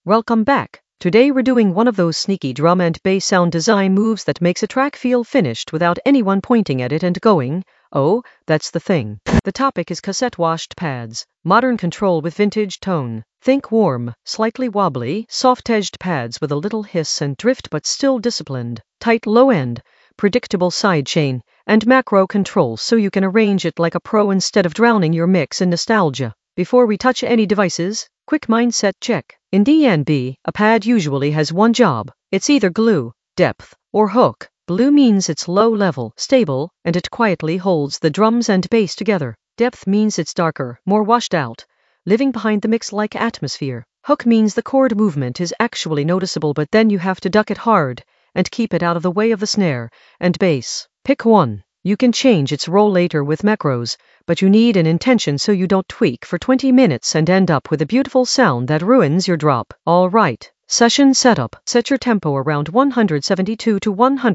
Welcome back. Today we're doing one of those sneaky drum and bass sound design moves that makes a track feel finished without anyone pointing at it and going, oh, that's the thing. The topic is cassette washed pads. Modern control with vintage tone. Think warm, slightly wobbly, soft-edged pads with a little hiss and drift but still disciplined. Tight low end, predictable side chain, and macro control so you can arrange it like a pro instead of drowning your mix in nostalgia. Before we touch any devices, quick mindset check. In DNB, a pad usually has one job. It's either glue, depth, or hook. Glue means it's low level, stable, and it quietly holds the drums and bass together. Depth means it's darker, more washed out, living behind the mix like atmosphere. Hook means the chord movement is actually noticeable, but then you have to duck it hard and keep it out of the way of the snare and bass. Pick one. You can change its role later with macros, but you need an intention so you don't tweak for 20 minutes and end up with a beautiful sound that ruins your drop. Alright, session setup. Set your tempo around 172 to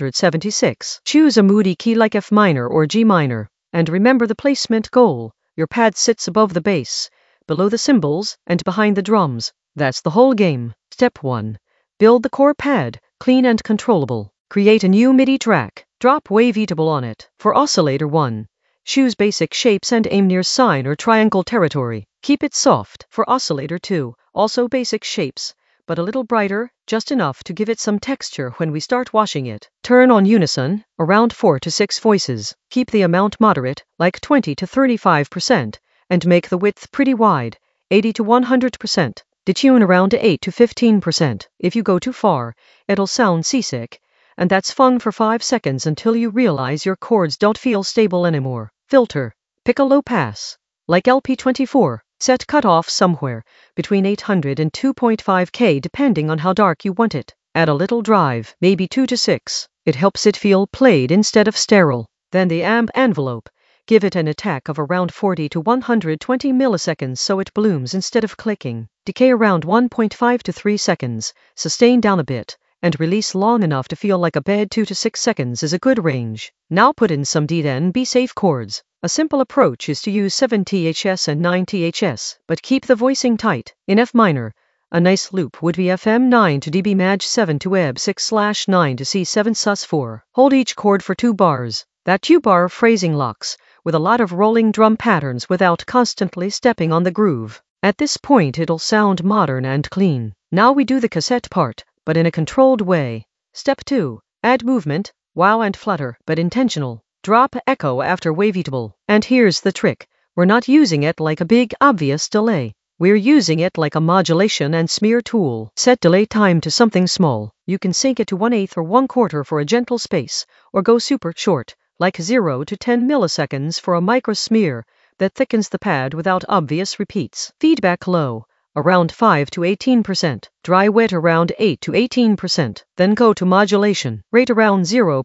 176. Choose a moody key like F minor or G minor. And remember the placement goal. Your pad sits above the bass, below the cymbals, and behind the drums. That's the whole game. Step 1. Build the core pad, clean and controllable. Create a new MIDI track. Drop Waveatable on it. For oscillator 1, choose basic shapes and aim near sine or triangle territory. Keep it soft. For oscillator 2, also basic shapes, but a little brighter, just enough to give it some texture when we start washing it. Turn on unison, around 4 to 6 voices. Keep the amount moderate, like 20 to 35%, and make the width pretty wide, 80 to 100%. Detune around 8 to 15%. If you go too far, it'll sound seasick, and that's fun for 5 seconds until you realize your chords don't feel stable anymore. Filter. Pick a low pass, like LP24. Set cutoff somewhere between 800 and 2.5K depending on how dark you want it. Add a little drive, maybe 2 to 6. It helps it feel played instead of sterile. Then the amp envelope. Give it an attack of around 40 to 120 milliseconds so it blooms instead of clicking. Decay around 1.5 to 3 seconds. Sustain down a bit, and release long enough to feel like a bed. 2 to 6 seconds is a good range. Now put in some DNB safe chords. A simple approach is to use 7 THS and 9 THS, but keep the voicing tight. In F minor, a nice loop would be FM9 to dB Maj 7 to EB 6/9 to C7 Sus4. Hold each chord for 2 bars. That 2-bar phrasing locks, with a lot of rolling drum patterns without constantly stepping on the groove. At this point it'll sound modern and clean. Now we do the cassette part, but in a controlled way. Step 2. Add movement, wow and flutter, but intentional. Drop echo after Waveatable. And here's the trick. We're not using it like a big, obvious delay. We're using it like a modulation and smear tool. Set delay time to something small. You can sync it to 1/8 or 1/4 for a gentle space, or go super short, like 0 to 10 milliseconds for a micro smear that thickens the pad without obvious repeats. Feedback low, around 5 to 18%. Dry wet around 8 to 18%. Then go to modulation. Rate around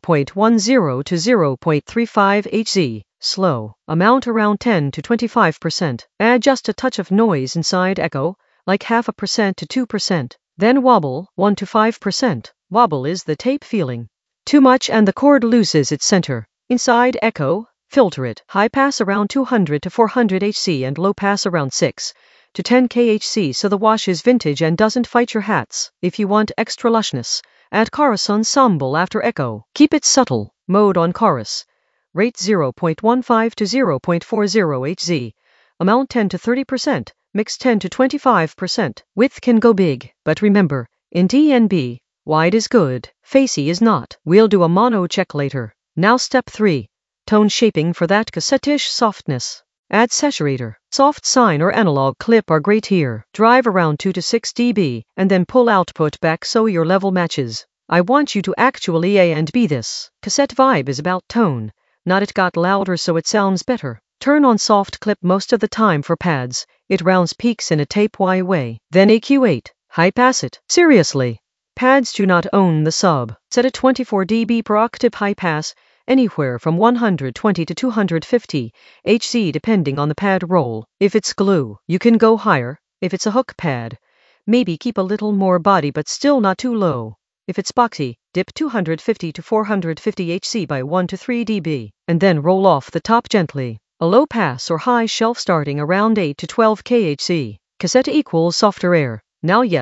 0.10 to 0.35 Hz. Slow. Amount around 10 to 25%. Add just a touch of noise inside echo, like 0.5% to 2%. Then wobble, 1 to 5%. Wobble is the tape feeling. Too much and the chord loses its center. Inside echo, filter it. High pass around 200 to 400 Hz and low pass around 6 to 10 kHz so the wash is vintage and doesn't fight your hats. If you want extra lushness, add chorus ensemble after echo. Keep it subtle. Mode on chorus. Rate 0.15 to 0.40 Hz. Amount 10 to 30%. Mix 10 to 25%. Width can go big, but remember, in DNB, wide is good, facey is not. We'll do a mono check later. Now step 3. Tone shaping for that cassette-ish softness. Add saturator. Soft sine or analog clip are great here. Drive around 2 to 6 dB, and then pull output back so your level matches. I want you to actually A and B this. Cassette vibe is about tone, not it got louder so it sounds better. Turn on soft clip most of the time for pads. It rounds peaks in a tape-Y way. Then AQ8. High pass it. Seriously. Pads do not own the sub. Set a 24 dB per octave high pass, anywhere from 120 to 250 Hz depending on the pad roll. If it's glue, you can go higher. If it's a hook pad, maybe keep a little more body but still not too low. If it's boxy, dip 250 to 450 Hz by 1 to 3 dB, and then roll off the top gently. A low pass or high shelf starting around 8 to 12 kHz. Cassette equals softer air. Now yes,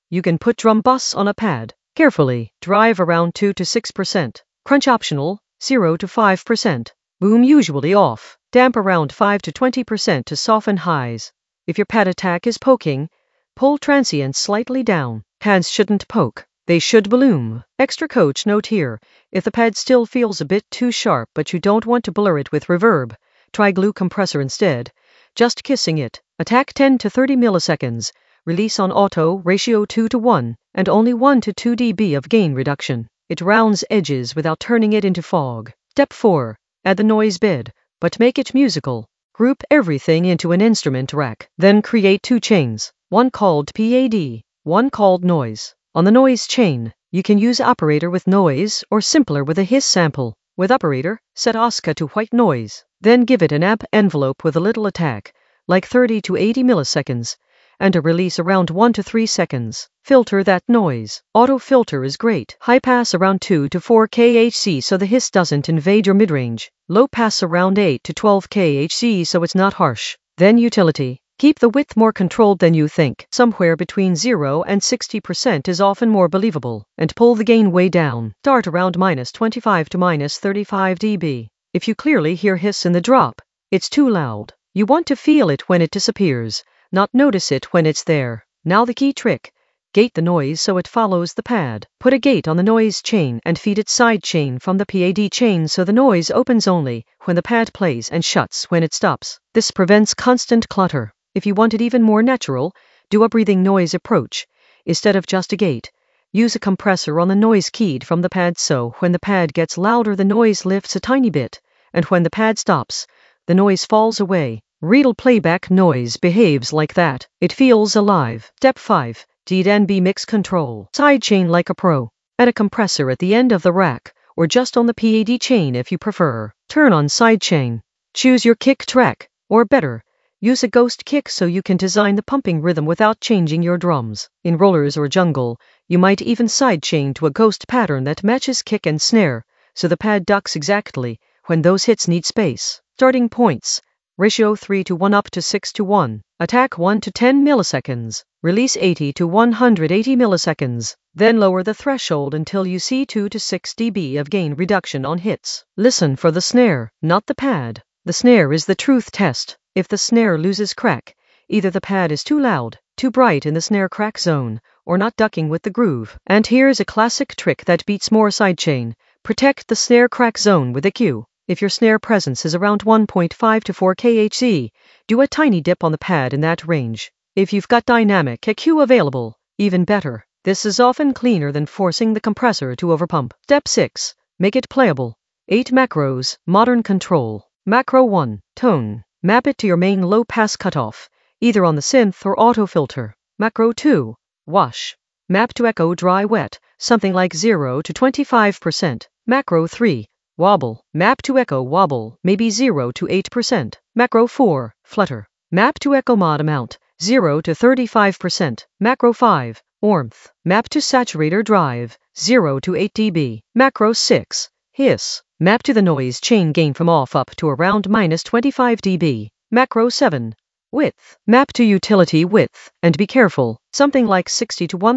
You can put drum bus on a pad. Carefully, drive around 2 to 6%. Crunch optional, 0 to 5%. Boom usually off. Damp around 5 to 20% to soften highs. If your pad attack is poking, pull transient slightly down. Pads shouldn't poke. They should bloom. Extra coach note here. If the pad still feels a bit too sharp but you don't want to blur it with reverb, try glue compressor instead. Just kissing it. Attack 10 to 30 milliseconds. Release on auto, ratio 2 to 1, and only 1 to 2 dB of gain reduction. It rounds edges without turning it into fog. Step 4. Add the noise bed, but make it musical. Group everything into an instrument rack. Then create 2 chains. One called PAD, one called noise. On the noise chain, you can use operator with noise or simpler with a hiss sample. With operator, set OSCA to white noise. Then give it an amp envelope with a little attack, like 30 to 80 milliseconds, and a release around 1 to 3 seconds. Filter that noise. Auto filter is great. High pass around 2 to 4 kHz so the hiss doesn't invade your midrange. Low pass around 8 to 12 kHz so it's not harsh. Then utility. Keep the width more controlled than you think. Somewhere between 0 and 60% is often more believable. And pull the gain way down. Start around minus 25 to minus 35 dB. If you clearly hear hiss in the drop, it's too loud. You want to feel it when it disappears, not notice it when it's there. Now the key trick. Gate the noise so it follows the pad. Put a gate on the noise chain and feed it side chain from the PAD chain so the noise opens only when the pad plays and shuts when it stops. This prevents constant clutter. If you want it even more natural, do a breathing noise approach. Instead of just a gate, use a compressor on the noise keyed from the pad so when the pad gets louder the noise lifts a tiny bit, and when the pad stops, the noise falls away. Real playback noise behaves like that. It feels alive. Step 5. D&B mix control. Sidechain like a pro. Add a compressor at the end of the rack, or just on the PAD chain if you prefer. Turn on sidechain. Choose your kick track, or better, use a ghost kick so you can design the pumping rhythm without changing your drums. In rollers or jungle, you might even sidechain to a ghost pattern that matches kick and snare, so the pad ducks exactly when those hits need space. Starting points. Ratio 3 to 1 up to 6 to 1. Attack 1 to 10 milliseconds. Release 80 to 180 milliseconds. Then lower the threshold until you see 2 to 6 dB of gain reduction on hits. Listen for the snare, not the pad. The snare is the truth test. If the snare loses crack, either the pad is too loud, too bright in the snare crack zone, or not ducking with the groove. And here's a classic trick that beats more sidechain. Protect the snare crack zone with a cue. If your snare presence is around 1.5 to 4 kHz, do a tiny dip on the pad in that range. If you've got dynamic EQ available, even better. This is often cleaner than forcing the compressor to overpump. Step 6. Make it playable. 8 macros, modern control. Macro 1. Tone. Map it to your main low-pass cutoff, either on the synth or auto filter. Macro 2. Wash. Map to echo dry-wet, something like 0 to 25%. Macro 3. Wobble. Map to echo wobble, maybe 0 to 8%. Macro 4. Flutter. Map to echo mod amount, 0 to 35%. Macro 5. Warmth. Map to saturator drive, 0 to 8 dB. Macro 6. Hiss. Map to the noise chain gain from off up to around minus 25 dB. Macro 7. Width. Map to utility width, and be careful, something like 60 to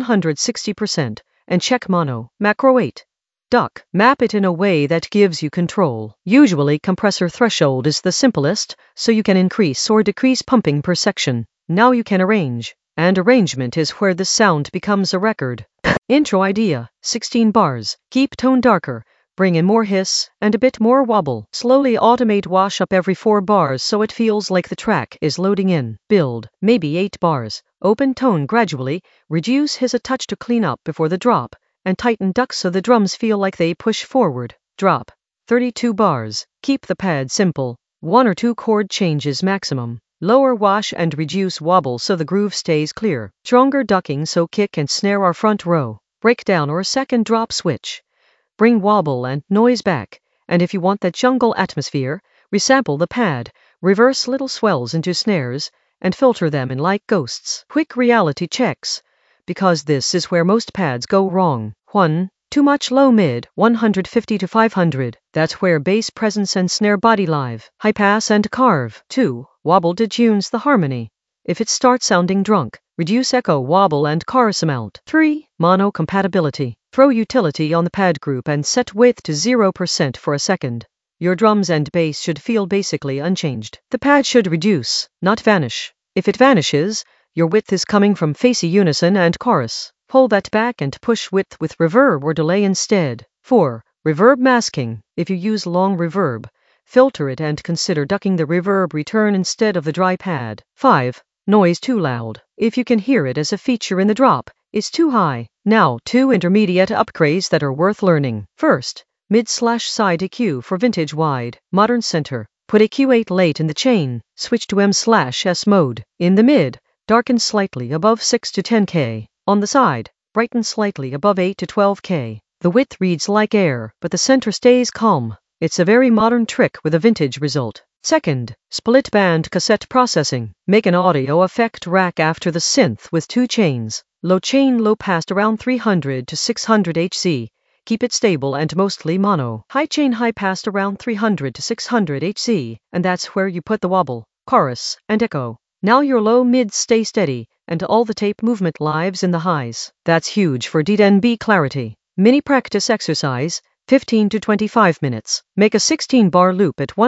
160%, and check mono. Macro 8. Duck. Map it in a way that gives you control. Usually compressor threshold is the simplest, so you can increase or decrease pumping per section. Now you can arrange, and arrangement is where the sound becomes a record. Intro idea, 16 bars. Keep tone darker. Bring in more hiss, and a bit more wobble. Slowly automate wash up every 4 bars so it feels like the track is loading in. Build, maybe 8 bars. Open tone gradually, reduce hiss a touch to clean up before the drop, and tighten ducks so the drums feel like they push forward. Drop. 32 bars. Keep the pad simple. 1 or 2 chord changes maximum. Lower wash and reduce wobble so the groove stays clear. Stronger ducking so kick and snare are front row. Breakdown or second drop switch. Bring wobble and noise back, and if you want that jungle atmosphere, resample the pad, reverse little swells into snares, and filter them in like ghosts. Quick reality checks, because this is where most pads go wrong. 1. Too much low mid, 150 to 500. That's where bass presence and snare body live. High pass and carve. 2. Wobble detunes the harmony. If it starts sounding drunk, Reduce echo, wobble, and chorus amount. 3. Mono compatibility. Throw utility on the pad group and set width to 0% for a second. Your drums and bass should feel basically unchanged. The pad should reduce, not vanish. If it vanishes, your width is coming from phasey unison and chorus. Pull that back and push width with reverb or delay instead. 4. Reverb masking. If you use long reverb, filter it and consider ducking the reverb return instead of the dry pad. 5. Noise too loud. If you can hear it as a feature in the drop, it's too high. Now, 2 intermediate upgrades that are worth learning. First, mid/side EQ for vintage wide, modern center. Put EQ8 late in the chain, switch to M/S mode. In the mid, darken slightly above 6 to 10K. On the side, brighten slightly above 8 to 12K. The width reads like air, but the center stays calm. It's a very modern trick with a vintage result. Second, split band cassette processing. Make an audio effect rack after the synth with 2 chains. Low chain, low passed around 300 to 600 Hz. Keep it stable and mostly mono. High chain, high passed around 300 to 600 Hz, and that's where you put the wobble, chorus, and echo. Now your low mids stay steady, and all the tape movement lives in the highs. That's huge for D&B clarity. Mini practice exercise, 15 to 25 minutes. Make a 16-bar loop at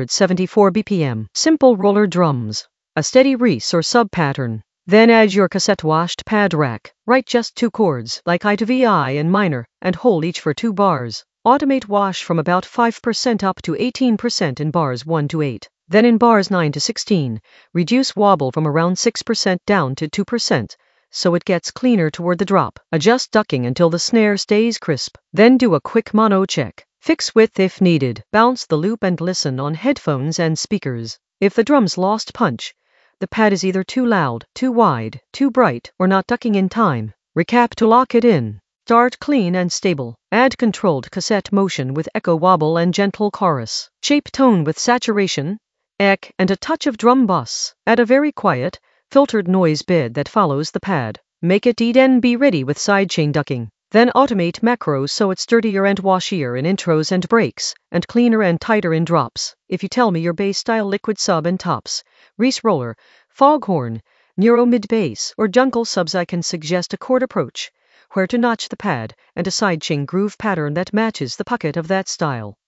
174 BPM. Simple roller drums. A steady Reese or sub pattern. Then add your cassette-washed pad rack. Write just 2 chords, like I to VI in minor, and hold each for 2 bars. Automate wash from about 5% up to 18% in bars 1 to 8. Then in bars 9 to 16, reduce wobble from around 6% down to 2%, so it gets cleaner toward the drop. Adjust ducking until the snare stays crisp. Then do a quick mono check. Fix width if needed. Bounce the loop and listen on headphones and speakers. If the drums lost punch, the pad is either too loud, too wide, too bright, or not ducking in time. Recap to lock it in. Start clean and stable. Add controlled cassette motion with echo, wobble, and gentle chorus. Shape tone with saturation, eck, and a touch of drum bus. Add a very quiet, filtered noise bed that follows the pad. Make it D&B ready with sidechain ducking. Then automate macros so it's sturdier and washier in intros and breaks, and cleaner and tighter in drops. If you tell me your bass style liquid sub and tops, Reese roller, foghorn, neuro mid bass, or jungle subs, I can suggest a chord approach, where to notch the pad, and a sidechain groove pattern that matches the pocket of that style.